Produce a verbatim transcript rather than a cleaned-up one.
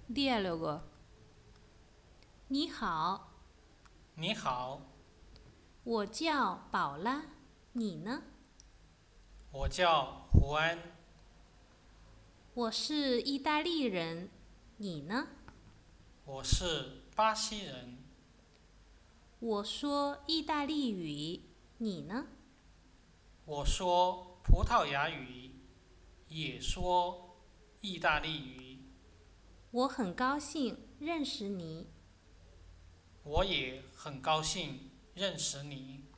diálogo。你好， 你好， 我叫宝拉，你呢？ 我叫胡安， 我是意大利人，你呢？ 我是巴西人， 我说意大利语，你呢？ 我说葡萄牙语，也说意大利语。 我很高兴认识你。 我也很高兴认识你。